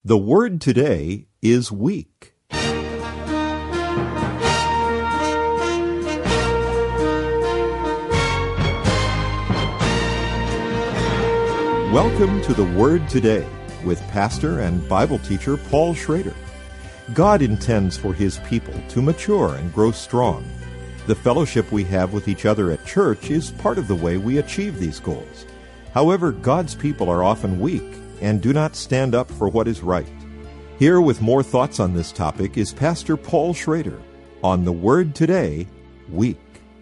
The word today is weak. Welcome to the Word Today with pastor and Bible teacher Paul Schrader. God intends for His people to mature and grow strong. The fellowship we have with each other at church is part of the way we achieve these goals. However, God's people are often weak and do not stand up for what is right. Here with more thoughts on this topic is Pastor Paul Schrader on the Word Today, Weak.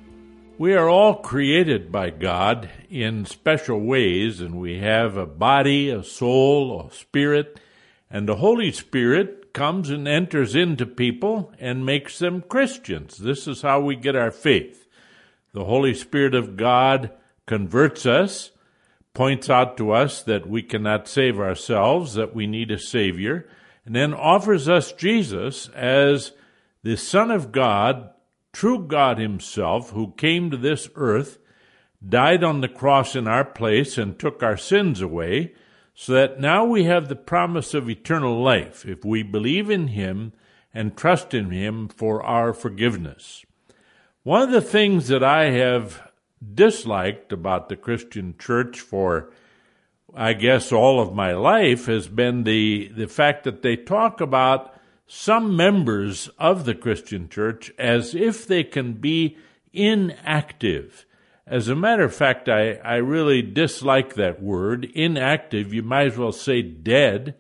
We are all created by God in special ways, and we have a body, a soul, a spirit, and the Holy Spirit comes and enters into people and makes them Christians. This is how we get our faith. The Holy Spirit of God converts us, points out to us that we cannot save ourselves, that we need a Savior, and then offers us Jesus as the Son of God, true God Himself, who came to this earth, died on the cross in our place, and took our sins away, so that now we have the promise of eternal life if we believe in Him and trust in Him for our forgiveness. One of the things that I have disliked about the Christian church for, I guess, all of my life has been the fact that they talk about some members of the Christian church as if they can be inactive. As a matter of fact, I really dislike that word, inactive. You might as well say dead,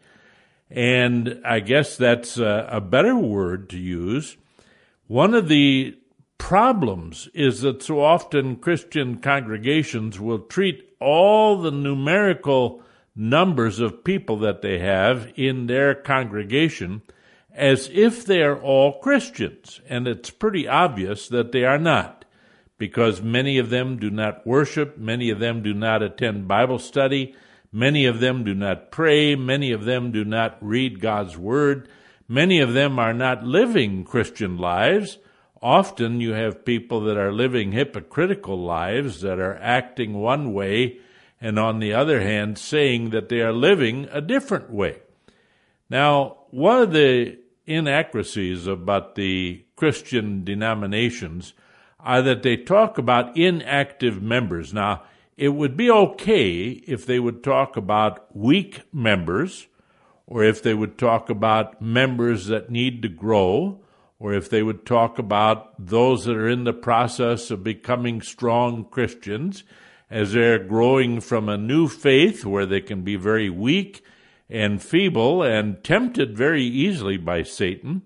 and I guess that's a better word to use. One of the problems is that so often Christian congregations will treat all the numerical numbers of people that they have in their congregation as if they are all Christians, and it's pretty obvious that they are not, because many of them do not worship, many of them do not attend Bible study, many of them do not pray, many of them do not read God's Word, many of them are not living Christian lives. Often you have people that are living hypocritical lives, that are acting one way, and on the other hand saying that they are living a different way. Now, one of the inaccuracies about the Christian denominations are that they talk about inactive members. Now, it would be okay if they would talk about weak members, or if they would talk about members that need to grow, or if they would talk about those that are in the process of becoming strong Christians as they're growing from a new faith where they can be very weak and feeble and tempted very easily by Satan,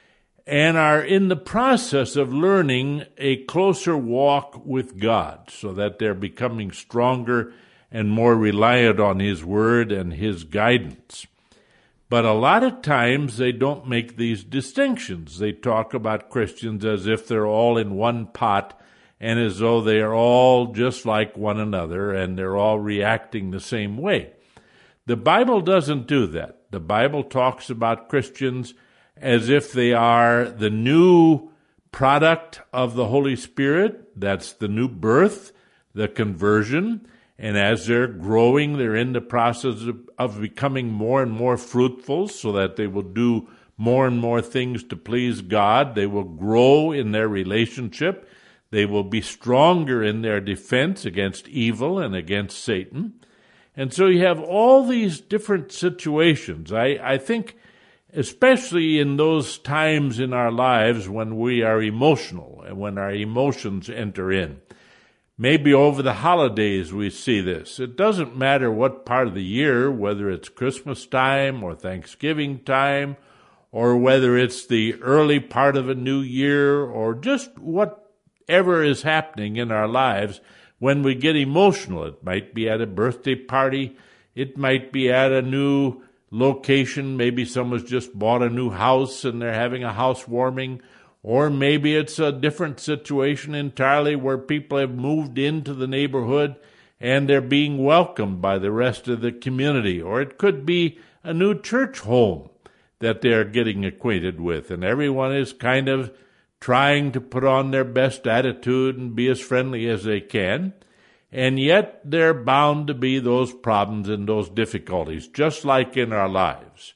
and are in the process of learning a closer walk with God so that they're becoming stronger and more reliant on His Word and His guidance. But a lot of times they don't make these distinctions. They talk about Christians as if they're all in one pot and as though they are all just like one another and they're all reacting the same way. The Bible doesn't do that. The Bible talks about Christians as if they are the new product of the Holy Spirit. That's the new birth, the conversion. And as they're growing, they're in the process of becoming more and more fruitful so that they will do more and more things to please God. They will grow in their relationship. They will be stronger in their defense against evil and against Satan. And so you have all these different situations. I think especially in those times in our lives when we are emotional and when our emotions enter in. Maybe over the holidays we see this. It doesn't matter what part of the year, whether it's Christmas time or Thanksgiving time, or whether it's the early part of a new year, or just whatever is happening in our lives. When we get emotional, it might be at a birthday party, it might be at a new location, maybe someone's just bought a new house and they're having a housewarming, or maybe it's a different situation entirely where people have moved into the neighborhood and they're being welcomed by the rest of the community, or it could be a new church home that they're getting acquainted with, and everyone is kind of trying to put on their best attitude and be as friendly as they can. And yet there are bound to be those problems and those difficulties, just like in our lives.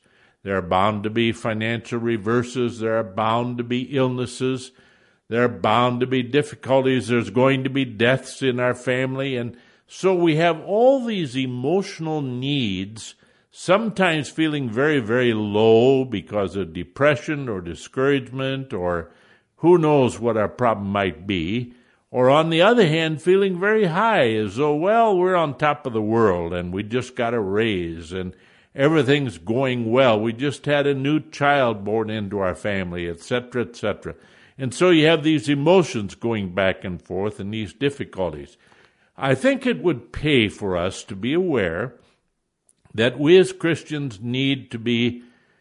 There are bound to be financial reverses. There are bound to be illnesses. There are bound to be difficulties. There's going to be deaths in our family. And so we have all these emotional needs, sometimes feeling very, very low because of depression or discouragement or who knows what our problem might be. Or on the other hand, feeling very high as though, well, we're on top of the world and we just got a raise and everything's going well. We just had a new child born into our family, etc., etc. And so you have these emotions going back and forth and these difficulties. I think it would pay for us to be aware that we as Christians need to be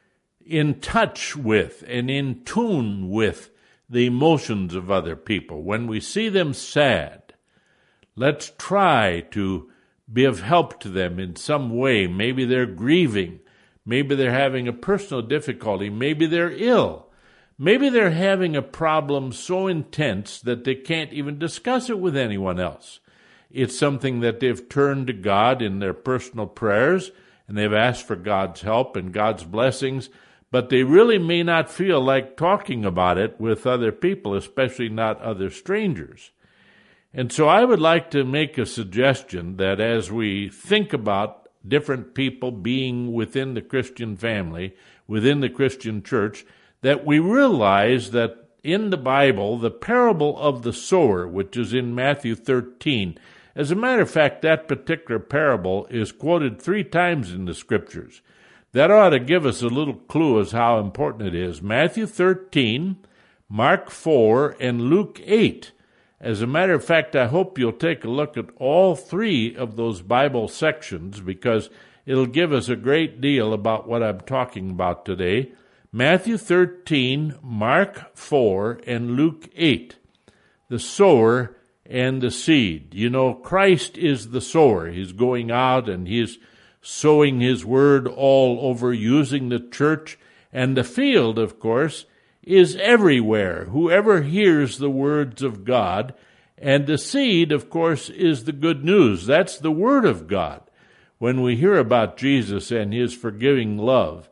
in touch with and in tune with the emotions of other people. When we see them sad, let's try to be of help to them in some way. Maybe they're grieving. Maybe they're having a personal difficulty. Maybe they're ill. Maybe they're having a problem so intense that they can't even discuss it with anyone else. It's something that they've turned to God in their personal prayers, and they've asked for God's help and God's blessings, but they really may not feel like talking about it with other people, especially not other strangers. And so I would like to make a suggestion that as we think about different people being within the Christian family, within the Christian church, that we realize that in the Bible, the parable of the sower, which is in Matthew 13, as a matter of fact, that particular parable is quoted 3 times in the Scriptures. That ought to give us a little clue as how important it is. Matthew 13, Mark 4, and Luke 8. As a matter of fact, I hope you'll take a look at all 3 of those Bible sections because it'll give us a great deal about what I'm talking about today. Matthew 13, Mark 4, and Luke 8. The sower and the seed. You know, Christ is the sower. He's going out and he's sowing his word all over, using the church. And the field, of course, is everywhere. Whoever hears the words of God. And the seed, of course, is the good news. That's the word of God. When we hear about Jesus and his forgiving love.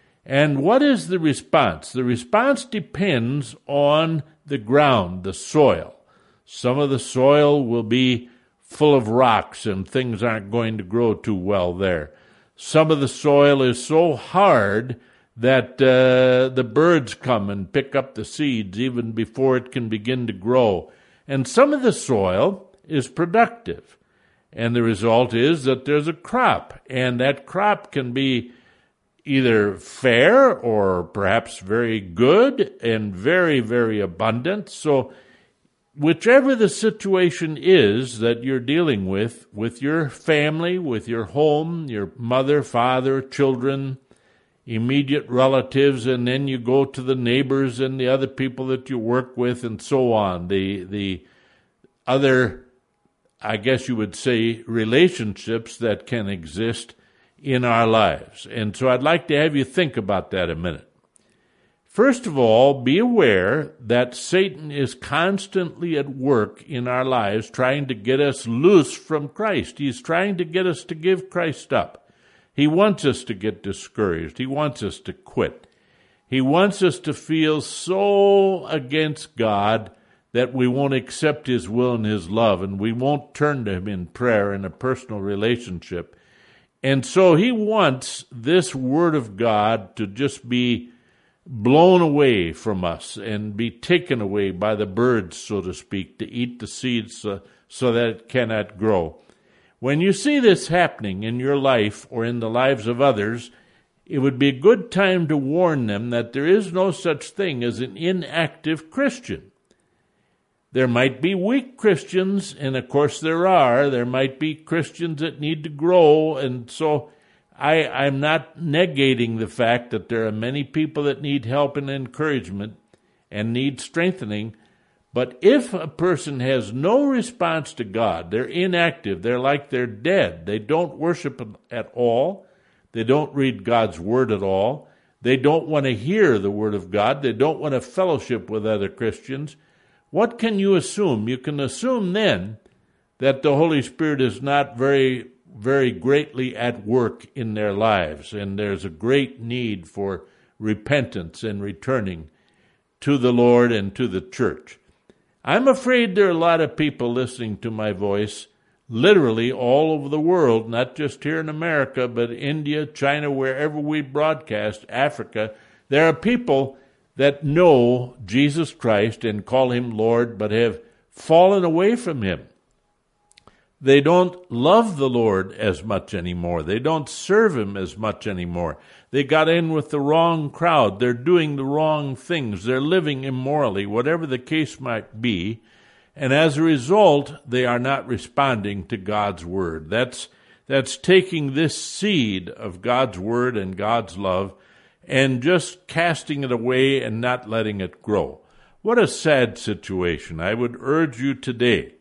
And what is the response? The response depends on the ground, the soil. Some of the soil will be full of rocks and things aren't going to grow too well there. Some of the soil is so hard that the birds come and pick up the seeds even before it can begin to grow. And some of the soil is productive. And the result is that there's a crop. And that crop can be either fair or perhaps very good and very, very abundant. So whichever the situation is that you're dealing with your family, with your home, your mother, father, children, immediate relatives, and then you go to the neighbors and the other people that you work with and so on, the other, I guess you would say, relationships that can exist in our lives. And so I'd like to have you think about that a minute. First of all, be aware that Satan is constantly at work in our lives trying to get us loose from Christ. He's trying to get us to give Christ up. He wants us to get discouraged. He wants us to quit. He wants us to feel so against God that we won't accept his will and his love, and we won't turn to him in prayer in a personal relationship. And so he wants this word of God to just be blown away from us and be taken away by the birds, so to speak, to eat the seeds so that it cannot grow. When you see this happening in your life or in the lives of others, it would be a good time to warn them that there is no such thing as an inactive Christian. There might be weak Christians, and of course there are. There might be Christians that need to grow, and so I'm not negating the fact that there are many people that need help and encouragement and need strengthening. But if a person has no response to God, they're inactive, they're like they're dead, they don't worship at all, they don't read God's word at all, they don't want to hear the word of God, they don't want to fellowship with other Christians, what can you assume? You can assume then that the Holy Spirit is not very very greatly at work in their lives, and there's a great need for repentance and returning to the Lord and to the church. I'm afraid there are a lot of people listening to my voice literally all over the world, not just here in America, but India, China, wherever we broadcast, Africa. There are people that know Jesus Christ and call him Lord, but have fallen away from him. They don't love the Lord as much anymore. They don't serve him as much anymore. They got in with the wrong crowd. They're doing the wrong things. They're living immorally, whatever the case might be. And as a result, they are not responding to God's word. That's taking this seed of God's word and God's love and just casting it away and not letting it grow. What a sad situation. I would urge you today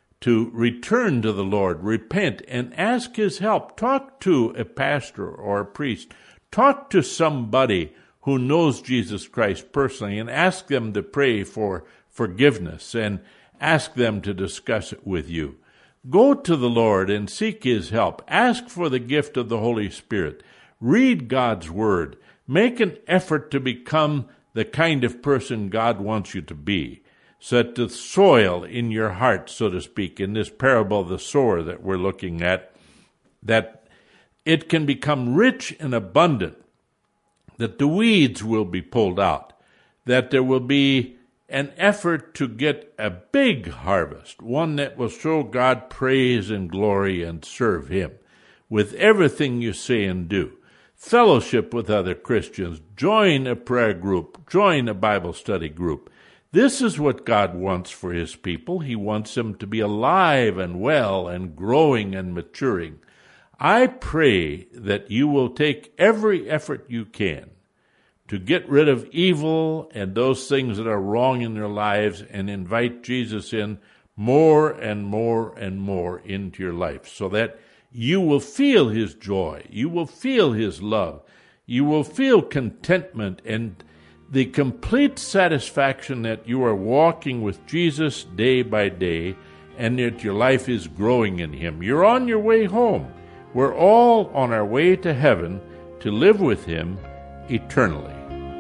to return to the Lord, repent, and ask his help. Talk to a pastor or a priest. Talk to somebody who knows Jesus Christ personally and ask them to pray for forgiveness and ask them to discuss it with you. Go to the Lord and seek his help. Ask for the gift of the Holy Spirit. Read God's word. Make an effort to become the kind of person God wants you to be, so that the soil in your heart, so to speak, in this parable of the sower that we're looking at, that it can become rich and abundant, that the weeds will be pulled out, that there will be an effort to get a big harvest, one that will show God praise and glory and serve him with everything you say and do. Fellowship with other Christians, join a prayer group, join a Bible study group. This is what God wants for his people. He wants them to be alive and well and growing and maturing. I pray that you will take every effort you can to get rid of evil and those things that are wrong in their lives and invite Jesus in more and more and more into your life, so that you will feel his joy, you will feel his love, you will feel contentment and the complete satisfaction that you are walking with Jesus day by day and that your life is growing in him. You're on your way home. We're all on our way to heaven to live with him eternally.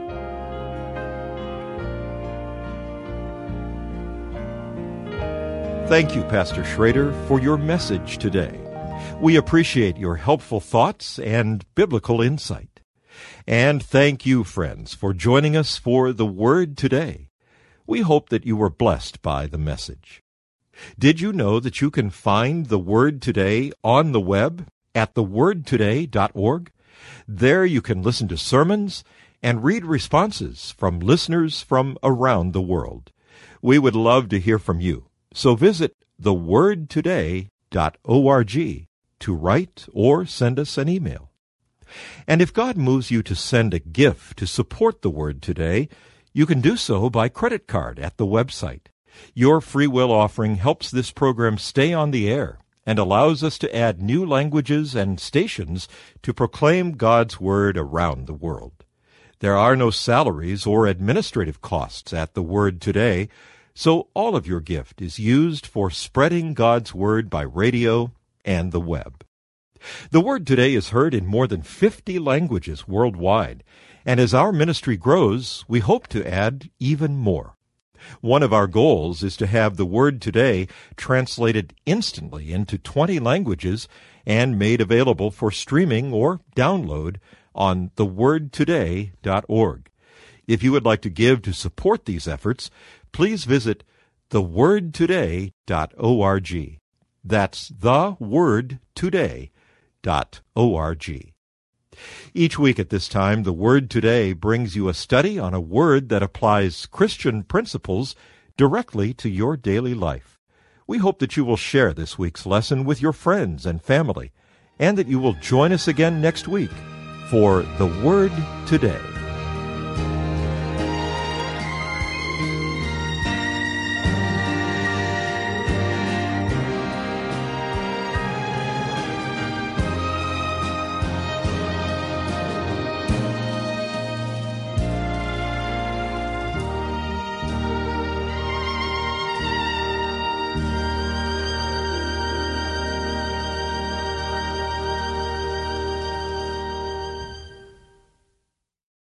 Thank you, Pastor Schrader, for your message today. We appreciate your helpful thoughts and biblical insight. And thank you, friends, for joining us for The Word Today. We hope that you were blessed by the message. Did you know that you can find The Word Today on the web at thewordtoday.org? There you can listen to sermons and read responses from listeners from around the world. We would love to hear from you. So visit thewordtoday.org to write or send us an email. And if God moves you to send a gift to support the Word Today, you can do so by credit card at the website. Your free will offering helps this program stay on the air and allows us to add new languages and stations to proclaim God's Word around the world. There are no salaries or administrative costs at the Word Today, so all of your gift is used for spreading God's Word by radio and the web. The Word Today is heard in more than 50 languages worldwide, and as our ministry grows, we hope to add even more. One of our goals is to have the Word Today translated instantly into 20 languages and made available for streaming or download on thewordtoday.org. If you would like to give to support these efforts, please visit thewordtoday.org. That's thewordtoday.org. Each week at this time, The Word Today brings you a study on a word that applies Christian principles directly to your daily life. We hope that you will share this week's lesson with your friends and family, and that you will join us again next week for The Word Today.